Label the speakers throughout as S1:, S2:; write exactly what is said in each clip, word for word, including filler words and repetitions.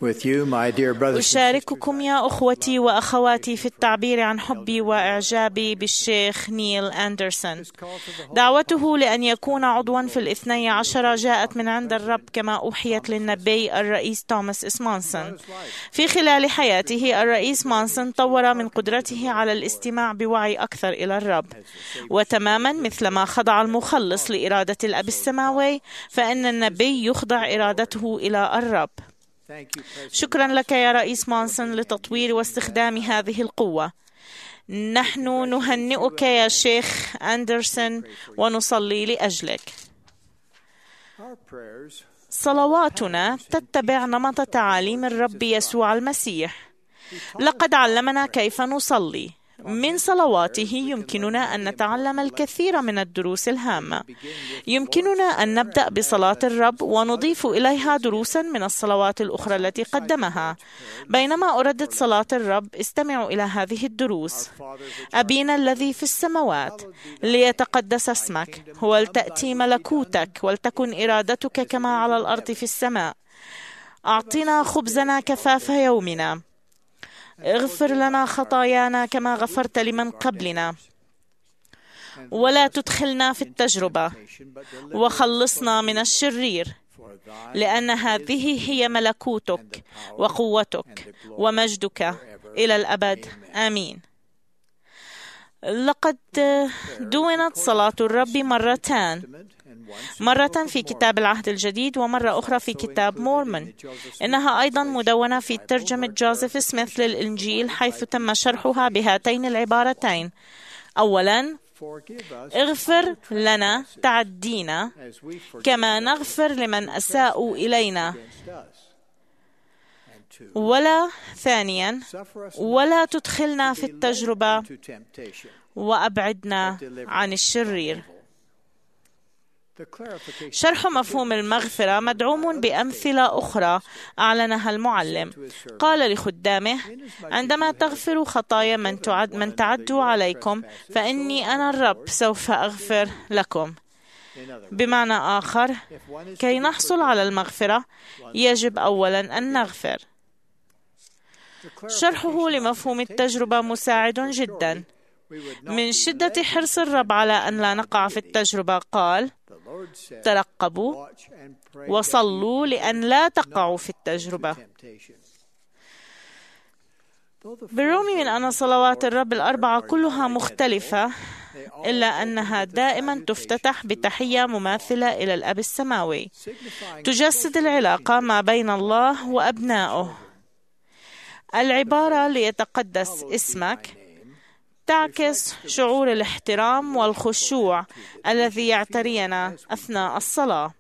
S1: with you, my dear brothers and sisters.
S2: أشارككم يا أخوتي وأخواتي في التعبير عن حبي وإعجابي بالشيخ نيل أندرسون. دعوته لأن يكون عضوا في الاثني عشر جاءت من عند الرب كما أوحيت للنبي الرئيس توماس إس مانسون. في خلال حياته الرئيس مانسون طور من قدرته على الاستماع بوعي أكثر إلى الرب، وتماما مثلما خضع المخلص لإرادة الأب السماوي فإن النبي يخضع إرادته إلى الرب. شكرا لك يا رئيس مانسون لتطوير واستخدام هذه القوة. نحن نهنئك يا شيخ أندرسون ونصلي لأجلك. صلواتنا تتبع نمط تعاليم الرب يسوع المسيح. لقد علمنا كيف نصلي. من صلواته يمكننا أن نتعلم الكثير من الدروس الهامة. يمكننا أن نبدأ بصلاة الرب ونضيف إليها دروسا من الصلوات الأخرى التي قدمها. بينما أردد صلاة الرب استمعوا إلى هذه الدروس. أبينا الذي في السماوات، ليتقدس اسمك، ولتأتي ملكوتك، ولتكن إرادتك كما على الأرض في السماء. أعطنا خبزنا كفاف يومنا. اغفر لنا خطايانا كما غفرت لمن قبلنا، ولا تدخلنا في التجربة، وخلصنا من الشرير، لأن هذه هي ملكوتك وقوتك ومجدك إلى الأبد. آمين. لقد دونت صلاة الرب مرتان، مرة في كتاب العهد الجديد ومرة أخرى في كتاب مورمون. إنها أيضا مدونة في ترجمة جوزيف سميث للإنجيل، حيث تم شرحها بهاتين العبارتين: أولا، اغفر لنا تعدينا كما نغفر لمن أساءوا إلينا. ولا ثانيا، ولا تدخلنا في التجربة وأبعدنا عن الشرير. شرح مفهوم المغفرة مدعوم بأمثلة أخرى أعلنها المعلم. قال لخدامه: عندما تغفروا خطايا من, تعد من تعدوا عليكم فإني أنا الرب سوف أغفر لكم. بمعنى آخر، كي نحصل على المغفرة يجب أولا أن نغفر. شرحه لمفهوم التجربة مساعد جدا. من شدة حرص الرب على أن لا نقع في التجربة قال: ترقبوا وصلوا لأن لا تقعوا في التجربة. بالرغم من أن صلوات الرب الأربعة كلها مختلفة، إلا أنها دائما تفتتح بتحية مماثلة إلى الأب السماوي، تجسد العلاقة ما بين الله وأبنائه. العبارة ليتقدس اسمك تعكس شعور الاحترام والخشوع الذي يعترينا أثناء الصلاة.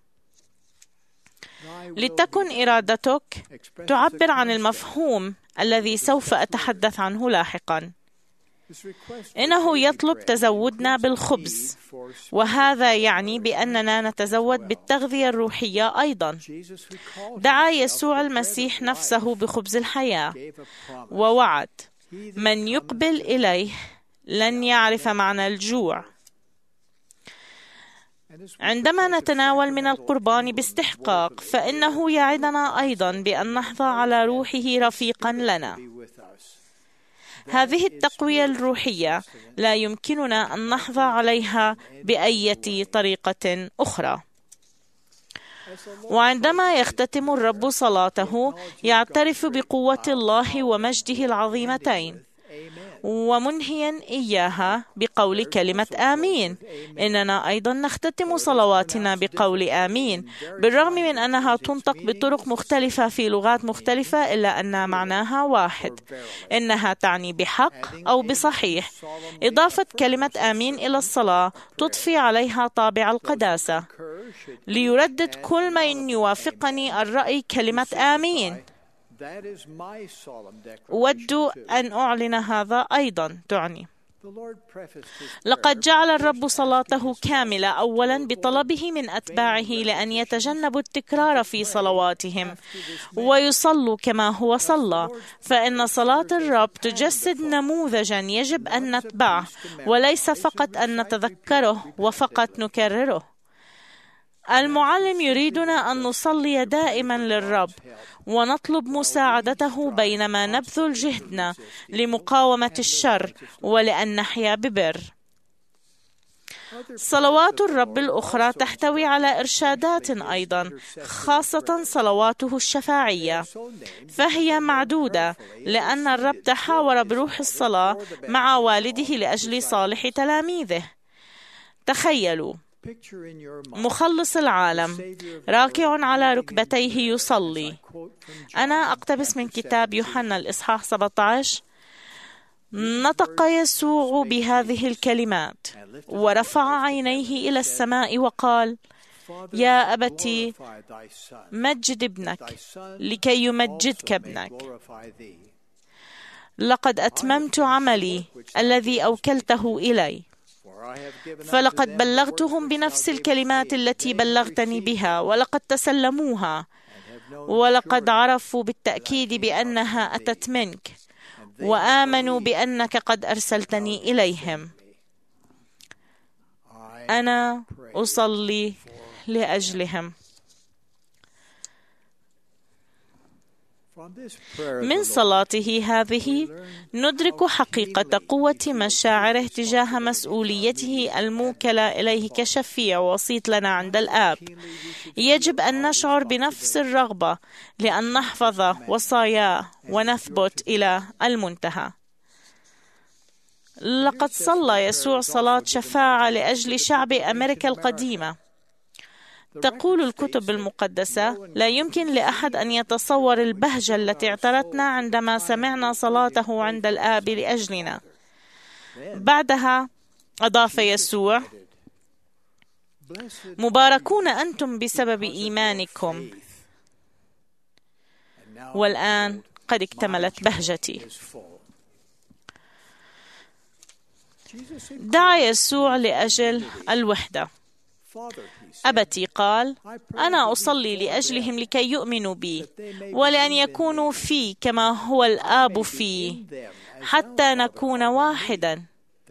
S2: لتكن إرادتك تعبر عن المفهوم الذي سوف أتحدث عنه لاحقا. إنه يطلب تزودنا بالخبز، وهذا يعني بأننا نتزود بالتغذية الروحية أيضا. دعا يسوع المسيح نفسه بخبز الحياة ووعد: من يقبل إليه لن يعرف معنى الجوع. عندما نتناول من القربان باستحقاق فإنه يعدنا أيضا بأن نحظى على روحه رفيقا لنا. هذه التقوية الروحية لا يمكننا أن نحظى عليها بأي طريقة أخرى. وعندما يختتم الرب صلاته يعترف بقوة الله ومجده العظيمتين، ومنهيا إياها بقول كلمة آمين. إننا أيضا نختتم صلواتنا بقول آمين، بالرغم من أنها تنطق بطرق مختلفة في لغات مختلفة، إلا أن معناها واحد. إنها تعني بحق أو بصحيح. إضافة كلمة آمين إلى الصلاة تضفي عليها طابع القداسة. ليردد كل من يوافقني الرأي كلمة آمين. أود أن أعلن هذا أيضا تعني. لقد جعل الرب صلاته كاملة أولا بطلبه من أتباعه لأن يتجنبوا التكرار في صلواتهم ويصلوا كما هو صلى، فإن صلاة الرب تجسد نموذجا يجب أن نتبعه وليس فقط أن نتذكره وفقط نكرره. المعلم يريدنا أن نصلي دائما للرب ونطلب مساعدته بينما نبذل جهدنا لمقاومة الشر ولأن نحيا ببر. صلوات الرب الأخرى تحتوي على إرشادات أيضا، خاصة صلواته الشفاعية، فهي معدودة لأن الرب تحاور بروح الصلاة مع والده لأجل صالح تلاميذه. تخيلوا مخلص العالم راكع على ركبتيه يصلي. أنا أقتبس من كتاب يوحنا الإصحاح سبعة عشر: نطق يسوع بهذه الكلمات ورفع عينيه إلى السماء وقال: يا أبتي مجد ابنك لكي يمجدك ابنك. لقد أتممت عملي الذي أوكلته إلي، فلقد بلغتهم بنفس الكلمات التي بلغتني بها، ولقد تسلموها، ولقد عرفوا بالتأكيد بأنها أتت منك، وآمنوا بأنك قد أرسلتني إليهم. أنا أصلي لأجلهم. من صلاته هذه ندرك حقيقة قوة مشاعره تجاه مسؤوليته الموكلة إليه كشفيع وسيط لنا عند الآب. يجب أن نشعر بنفس الرغبة لأن نحفظ وصاياه ونثبت إلى المنتهى. لقد صلى يسوع صلاة شفاعة لأجل شعب أمريكا القديمة. تقول الكتب المقدسة: لا يمكن لأحد أن يتصور البهجة التي اعترتنا عندما سمعنا صلاته عند الآب لأجلنا. بعدها أضاف يسوع: مباركون أنتم بسبب إيمانكم، والآن قد اكتملت بهجتي. دعا يسوع لأجل الوحدة. أبتي قال: أنا أصلي لأجلهم لكي يؤمنوا بي ولأن يكونوا في كما هو الآب في، حتى نكون واحدا.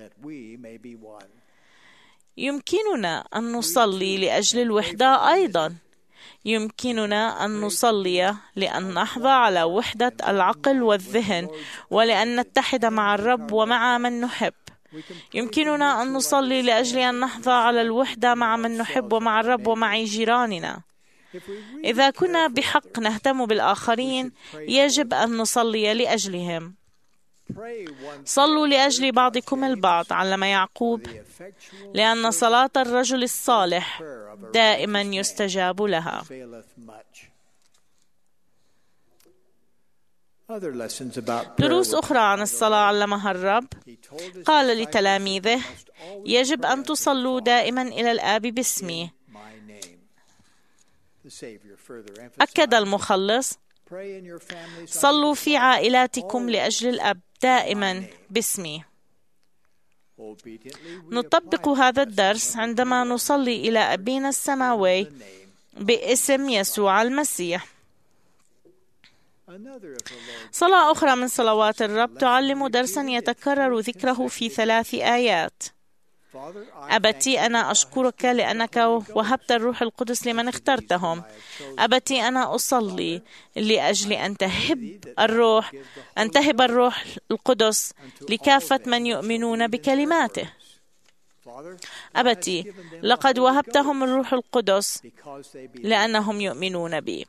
S2: يمكننا أن نصلي لأجل الوحدة أيضا. يمكننا أن نصلي لأن نحظى على وحدة العقل والذهن، ولأن نتحد مع الرب ومع من نحب. يمكننا أن نصلي لأجل أن نحظى على الوحدة مع من نحب ومع الرب ومع جيراننا. إذا كنا بحق نهتم بالآخرين، يجب أن نصلي لأجلهم. صلوا لأجل بعضكم البعض، علم يعقوب، لأن صلاة الرجل الصالح دائما يستجاب لها. دروس أخرى عن الصلاة علمها الرب. قال لتلاميذه: يجب أن تصلوا دائما إلى الآب باسمي. أكد المخلص: صلوا في عائلاتكم لأجل الأب دائما باسمي. نطبق هذا الدرس عندما نصلي إلى أبينا السماوي باسم يسوع المسيح. صلاة أخرى من صلوات الرب تعلم درسا يتكرر ذكره في ثلاث آيات. أبتي أنا أشكرك لأنك وهبت الروح القدس لمن اخترتهم. أبتي أنا أصلي لأجل أن تهب الروح أن تهب الروح القدس لكافة من يؤمنون بكلماته. أبتي لقد وهبتهم الروح القدس لأنهم يؤمنون بي.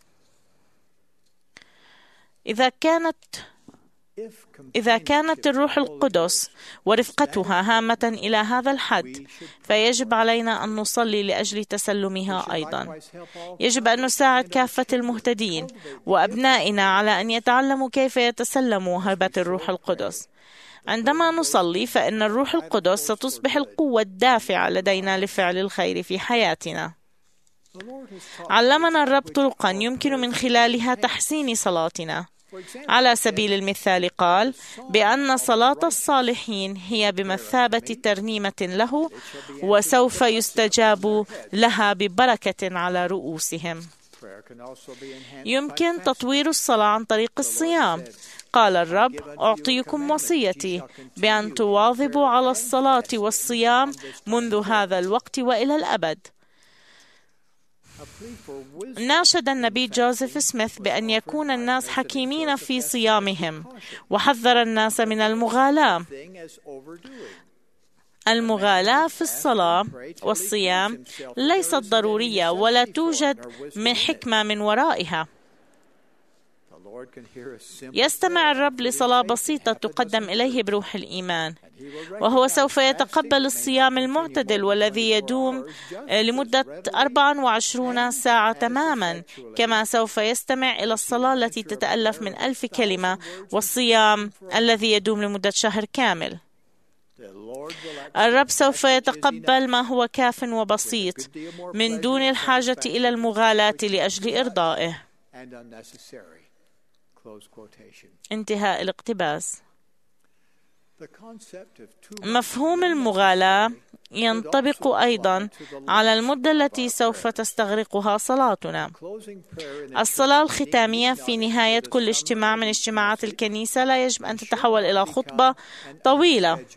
S2: إذا كانت إذا كانت الروح القدس ورفقتها هامة إلى هذا الحد، فيجب علينا أن نصلي لأجل تسلمها أيضا. يجب أن نساعد كافة المهتدين وأبنائنا على أن يتعلموا كيف يتسلموا هبة الروح القدس. عندما نصلي فإن الروح القدس ستصبح القوة الدافعة لدينا لفعل الخير في حياتنا. علمنا الرب طرقا يمكن من خلالها تحسين صلاتنا. على سبيل المثال قال بأن صلاة الصالحين هي بمثابة ترنيمة له، وسوف يستجاب لها ببركة على رؤوسهم. يمكن تطوير الصلاة عن طريق الصيام. قال الرب: أعطيكم وصيتي بأن تواظبوا على الصلاة والصيام منذ هذا الوقت وإلى الأبد. ناشد النبي جوزيف سميث بأن يكون الناس حكيمين في صيامهم، وحذر الناس من المغالاة. المغالاة في الصلاة والصيام ليست ضرورية ولا توجد من حكمة من ورائها. يستمع الرب لصلاة بسيطة تقدم إليه بروح الإيمان، وهو سوف يتقبل الصيام المعتدل والذي يدوم لمدة أربع وعشرين ساعة تماما، كما سوف يستمع إلى الصلاة التي تتألف من ألف كلمة والصيام الذي يدوم لمدة شهر كامل. الرب سوف يتقبل ما هو كاف وبسيط من دون الحاجة إلى المغالاة لأجل إرضائه. انتهاء الاقتباس. مفهوم المغالاة ينطبق أيضا على المدة التي سوف تستغرقها صلاتنا. الصلاة الختامية في نهاية كل اجتماع من اجتماعات الكنيسة لا يجب أن تتحول إلى خطبة طويلة.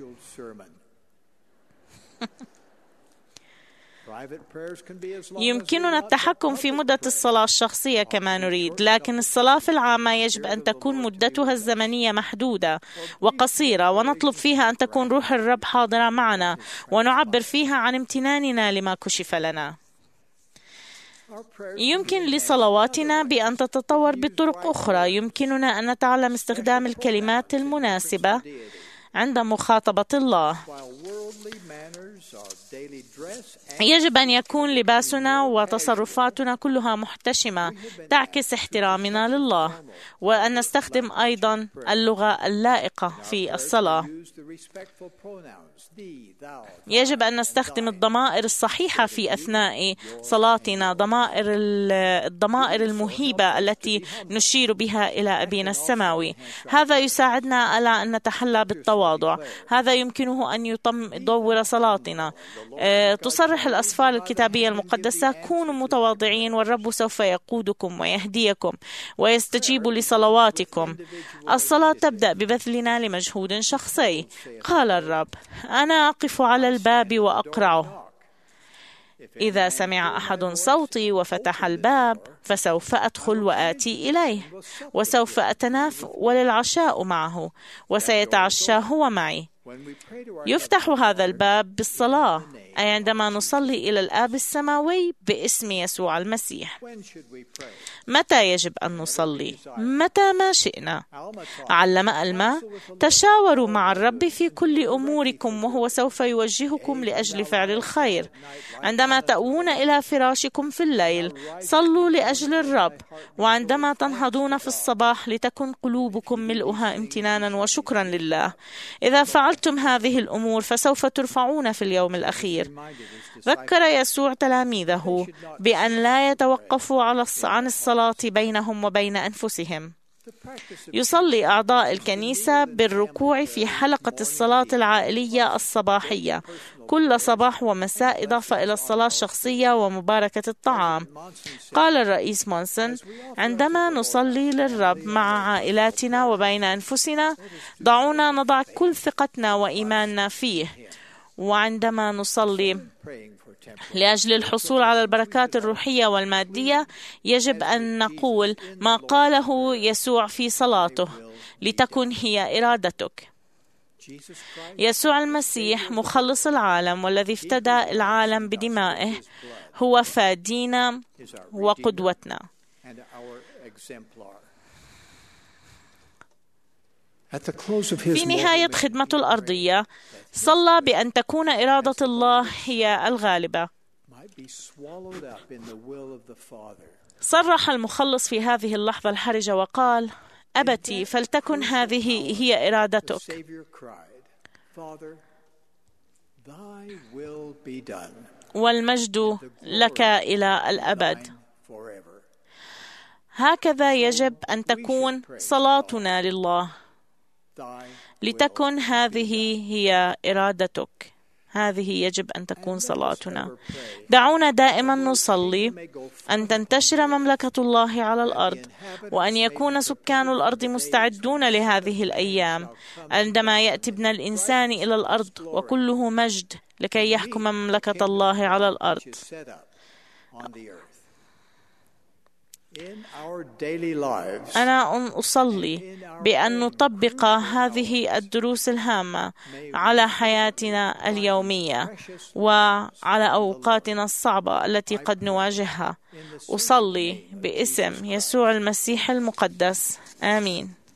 S2: يمكننا التحكم في مدة الصلاة الشخصية كما نريد، لكن الصلاة في العامة يجب أن تكون مدتها الزمنية محدودة وقصيرة، ونطلب فيها أن تكون روح الرب حاضرة معنا، ونعبر فيها عن امتناننا لما كشف لنا. يمكن لصلواتنا بأن تتطور بطرق أخرى. يمكننا أن نتعلم استخدام الكلمات المناسبة عند مخاطبة الله. يجب أن يكون لباسنا وتصرفاتنا كلها محتشمة تعكس احترامنا لله، وأن نستخدم أيضا اللغة اللائقة في الصلاة. يجب أن نستخدم الضمائر الصحيحة في أثناء صلاتنا، ضمائر الضمائر المهيبة التي نشير بها إلى أبينا السماوي. هذا يساعدنا على أن نتحلى بالتواضع. هذا يمكنه أن يطور صلاتنا. تصرح الأسفار الكتابية المقدسة: كونوا متواضعين والرب سوف يقودكم ويهديكم ويستجيب لصلواتكم. الصلاة تبدأ ببذلنا لمجهود شخصي. قال الرب: أنا أقف على الباب وأقرع، إذا سمع أحد صوتي وفتح الباب فسوف أدخل وآتي إليه، وسوف أتناول العشاء معه وسيتعشى هو معي. يفتح هذا الباب بالصلاة، أي عندما نصلي إلى الآب السماوي باسم يسوع المسيح. متى يجب أن نصلي؟ متى ما شئنا. علم ألما: تشاوروا مع الرب في كل أموركم وهو سوف يوجهكم لأجل فعل الخير. عندما تأوون إلى فراشكم في الليل صلوا لأجل الرب، وعندما تنهضون في الصباح لتكن قلوبكم ملؤها امتنانا وشكرا لله. إذا فعلتم هذه الأمور فسوف ترفعون في اليوم الأخير. ذكر يسوع تلاميذه بأن لا يتوقفوا عن الصلاة بينهم وبين أنفسهم. يصلي أعضاء الكنيسة بالركوع في حلقة الصلاة العائلية الصباحية كل صباح ومساء، إضافة إلى الصلاة الشخصية ومباركة الطعام. قال الرئيس مونسون: عندما نصلي للرب مع عائلاتنا وبين أنفسنا ضعونا نضع كل ثقتنا وإيماننا فيه. وعندما نصلي لأجل الحصول على البركات الروحية والمادية يجب أن نقول ما قاله يسوع في صلاته: لتكن هي إرادتك. يسوع المسيح مخلص العالم والذي افتدى العالم بدمائه هو فادينا وقدوتنا. في نهاية خدمته الأرضية صلى بأن تكون إرادة الله هي الغالبة. صرح المخلص في هذه اللحظة الحرجة وقال: أبتي فلتكن هذه هي إرادتك. والمجد لك إلى الأبد. هكذا يجب أن تكون صلاتنا لله. لتكن هذه هي إرادتك. هذه يجب أن تكون صلاتنا. دعونا دائما نصلي أن تنتشر مملكة الله على الأرض، وأن يكون سكان الأرض مستعدون لهذه الأيام عندما يأتي ابن الإنسان إلى الأرض وكله مجد لكي يحكم مملكة الله على الأرض. أنا أصلي بأن نطبق هذه الدروس الهامة على حياتنا اليومية وعلى أوقاتنا الصعبة التي قد نواجهها. أصلي باسم يسوع المسيح المقدس. آمين.